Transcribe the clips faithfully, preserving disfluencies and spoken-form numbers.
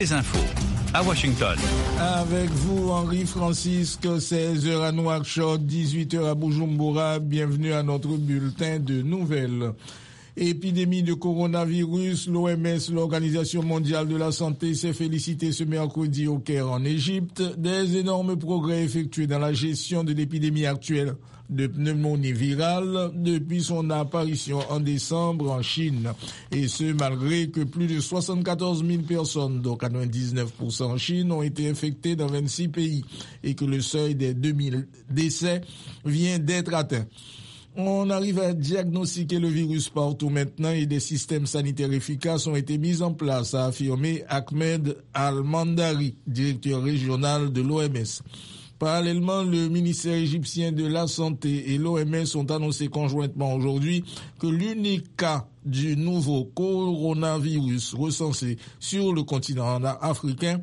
Les infos à Washington. Avec vous, Henri Francisque, seize heures à Nouakchott, dix-huit heures à Bujumbura. Bienvenue à notre bulletin de nouvelles. Épidémie de coronavirus, l'O M S, l'Organisation mondiale de la santé, s'est félicitée ce mercredi au Caire en Égypte des énormes progrès effectués dans la gestion de l'épidémie actuelle de pneumonie virale depuis son apparition en décembre en Chine. Et ce, malgré que plus de soixante-quatorze mille personnes, dont quatre-vingt-dix-neuf pour cent en Chine, ont été infectées dans vingt-six pays et que le seuil des deux mille décès vient d'être atteint. On arrive à diagnostiquer le virus partout maintenant et des systèmes sanitaires efficaces ont été mis en place, a affirmé Ahmed Al-Mandari, directeur régional de l'O M S. Parallèlement, le ministère égyptien de la Santé et l'O M S ont annoncé conjointement aujourd'hui que l'unique cas du nouveau coronavirus recensé sur le continent africain,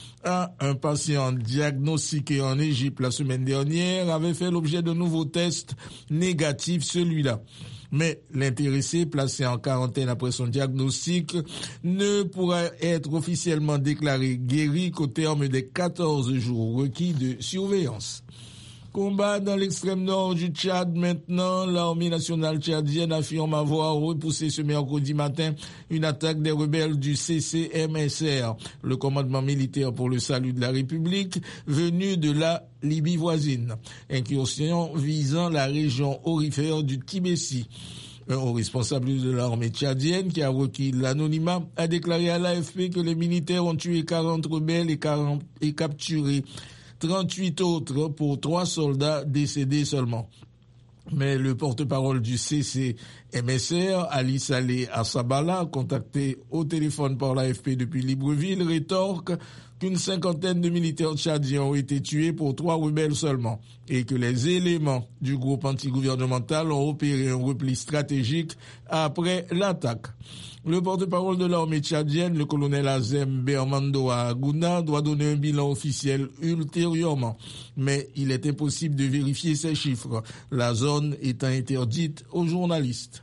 un patient diagnostiqué en Égypte la semaine dernière avait fait l'objet de nouveaux tests négatifs, celui-là. Mais l'intéressé, placé en quarantaine après son diagnostic, ne pourra être officiellement déclaré guéri qu'au terme des quatorze jours requis de surveillance. Combat dans l'extrême nord du Tchad maintenant. L'armée nationale tchadienne affirme avoir repoussé ce mercredi matin une attaque des rebelles du C C M S R, le commandement militaire pour le salut de la République, venu de la Libye voisine. Incursion visant la région aurifère du Tibesti. Un haut responsable de l'armée tchadienne qui a requis l'anonymat a déclaré à l'A F P que les militaires ont tué quarante rebelles et, quarante, et capturé trente-huit autres pour trois soldats décédés seulement. Mais le porte-parole du C C M S R, Ali Saleh Assabala, contacté au téléphone par l'A F P depuis Libreville, rétorque qu'une cinquantaine de militaires tchadiens ont été tués pour trois rebelles seulement et que les éléments du groupe antigouvernemental ont opéré un repli stratégique après l'attaque. Le porte-parole de l'armée tchadienne, le colonel Azem Bermando Aguna, doit donner un bilan officiel ultérieurement. Mais il est impossible de vérifier ces chiffres, la zone étant interdite aux journalistes.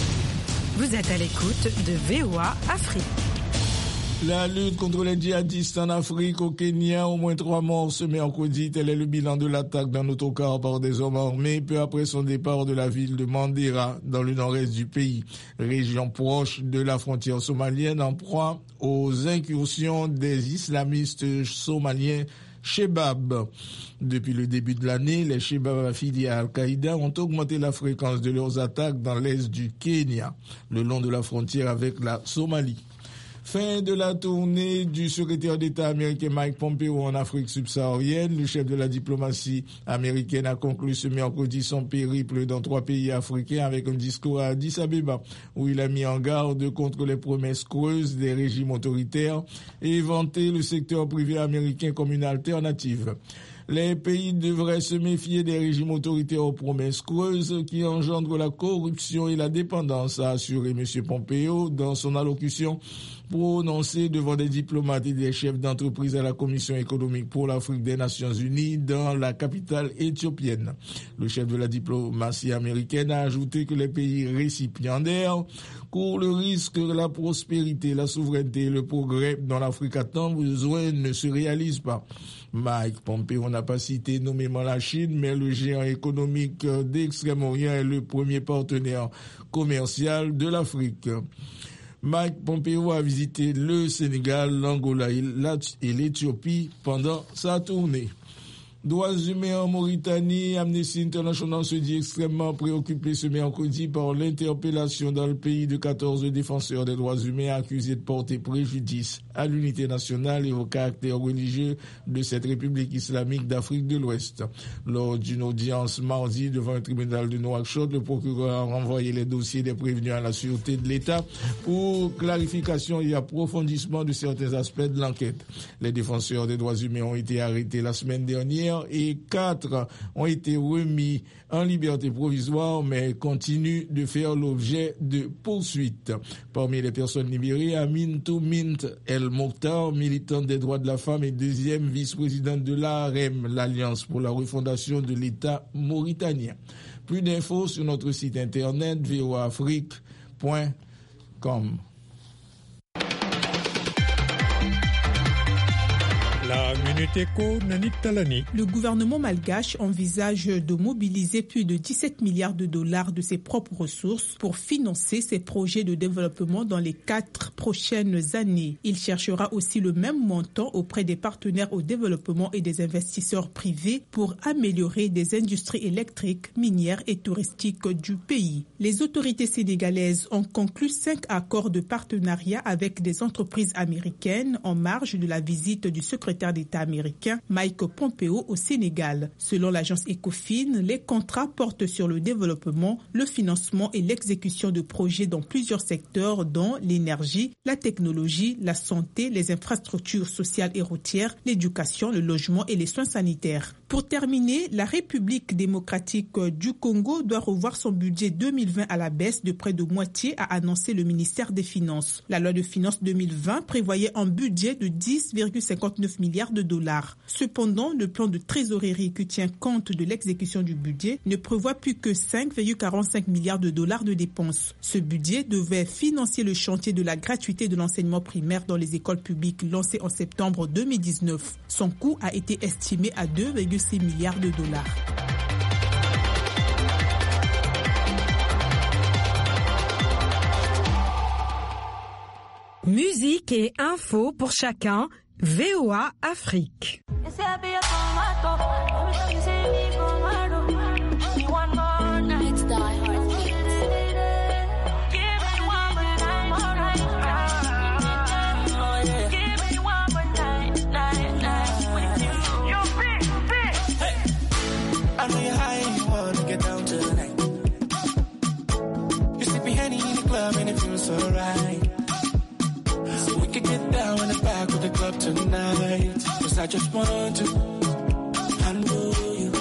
Vous êtes à l'écoute de V O A Afrique. La lutte contre les djihadistes en Afrique, au Kenya, au moins trois morts ce mercredi. Tel est le bilan de l'attaque d'un autocar par des hommes armés peu après son départ de la ville de Mandera, dans le nord-est du pays, région proche de la frontière somalienne, en proie aux incursions des islamistes somaliens Shebab. Depuis le début de l'année, les Shebab affiliés à Al-Qaïda ont augmenté la fréquence de leurs attaques dans l'est du Kenya, le long de la frontière avec la Somalie. Fin de la tournée du secrétaire d'État américain Mike Pompeo en Afrique subsaharienne. Le chef de la diplomatie américaine a conclu ce mercredi son périple dans trois pays africains avec un discours à Addis Abeba où il a mis en garde contre les promesses creuses des régimes autoritaires et vanté le secteur privé américain comme une alternative. Les pays devraient se méfier des régimes autoritaires aux promesses creuses qui engendrent la corruption et la dépendance, a assuré M. Pompeo dans son allocution prononcée devant des diplomates et des chefs d'entreprise à la Commission économique pour l'Afrique des Nations Unies dans la capitale éthiopienne. Le chef de la diplomatie américaine a ajouté que les pays récipiendaires courent le risque que la prospérité, la souveraineté et le progrès dont l'Afrique a tant besoin ne se réalisent pas. Mike Pompeo n'a pas cité nommément la Chine, mais le géant économique d'Extrême-Orient est le premier partenaire commercial de l'Afrique. Mike Pompeo a visité le Sénégal, l'Angola et l'Éthiopie pendant sa tournée. Droits humains en Mauritanie, Amnesty International se dit extrêmement préoccupé ce mercredi par l'interpellation dans le pays de quatorze défenseurs des droits humains accusés de porter préjudice à l'unité nationale et au caractère religieux de cette République islamique d'Afrique de l'Ouest. Lors d'une audience mardi devant un tribunal de Nouakchott, le procureur a renvoyé les dossiers des prévenus à la sûreté de l'État pour clarification et approfondissement de certains aspects de l'enquête. Les défenseurs des droits humains ont été arrêtés la semaine dernière et quatre ont été remis en liberté provisoire mais continuent de faire l'objet de poursuites. Parmi les personnes libérées, Amintou Mint El Mokhtar, militante des droits de la femme et deuxième vice-présidente de l'A R E M, l'Alliance pour la refondation de l'État mauritanien. Plus d'infos sur notre site internet v o a afrique point com. La Minute Éco, Nani Talani. Le gouvernement malgache envisage de mobiliser plus de dix-sept milliards de dollars de ses propres ressources pour financer ses projets de développement dans les quatre prochaines années. Il cherchera aussi le même montant auprès des partenaires au développement et des investisseurs privés pour améliorer des industries électriques, minières et touristiques du pays. Les autorités sénégalaises ont conclu cinq accords de partenariat avec des entreprises américaines en marge de la visite du secrétaire d'État américain Mike Pompeo au Sénégal. Selon l'agence Ecofin, les contrats portent sur le développement, le financement et l'exécution de projets dans plusieurs secteurs dont l'énergie, la technologie, la santé, les infrastructures sociales et routières, l'éducation, le logement et les soins sanitaires. Pour terminer, la République démocratique du Congo doit revoir son budget deux mille vingt à la baisse de près de moitié, a annoncé le ministère des Finances. La loi de finances deux mille vingt prévoyait un budget de dix virgule cinquante-neuf milliards de dollars. Cependant, le plan de trésorerie qui tient compte de l'exécution du budget ne prévoit plus que cinq virgule quarante-cinq milliards de dollars de dépenses. Ce budget devait financer le chantier de la gratuité de l'enseignement primaire dans les écoles publiques lancé en septembre deux mille dix-neuf. Son coût a été estimé à deux virgule six milliards de dollars. Musique et infos pour chacun. V O A Afrique. I know you're high and you wanna get down tonight. You see me Henny in the club and it feels so right. So we could get down in the back of the club tonight. Cause I just want to handle you.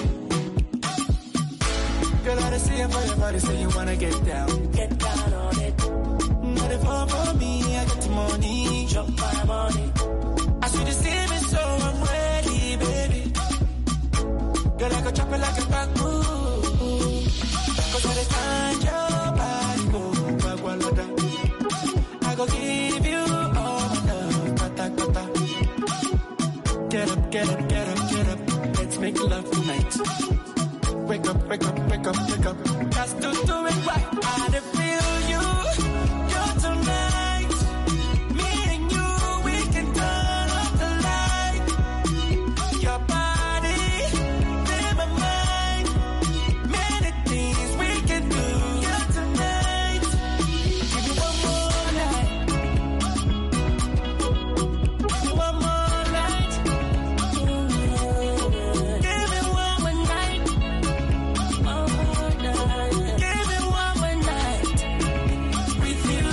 Girl, I see it for your body, say you wanna get down. Get down on it. Not if all for me, I got the money. Drop my money. I see the steam is so I'm ready, baby. Girl, I go chop it like a bamboo. Cause I just find your body, go, bagwalada. I go give you all my love, kata kata. Get up, get up, get up, get up. Let's make love tonight. Wake up, wake up, wake up, wake up. Just to do it right. I feel you, you're tonight. Me and you, we can turn off the light. Your body, in my mind. Many things we can do. You're tonight. Give me one more night. Give me one more night. Give me one more night. One more night. Give me one more night with you.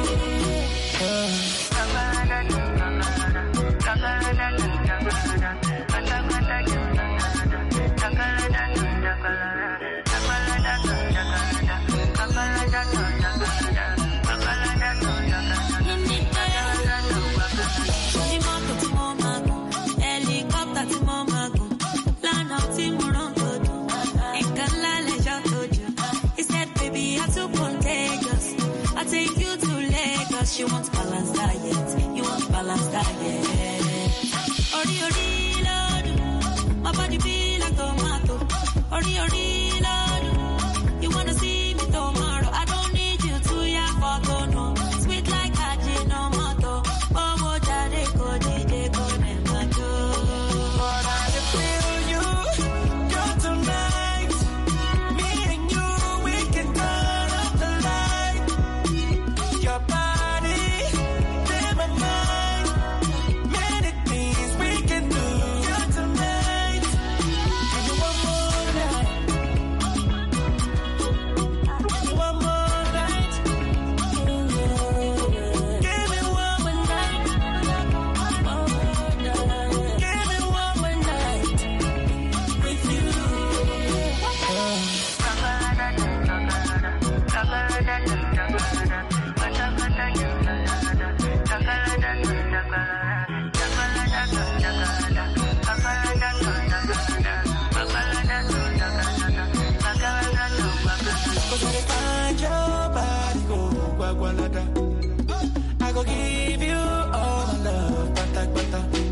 You want balanced diet, you want balanced diet. Ori ori lord, my body feel like tomato. Ori ori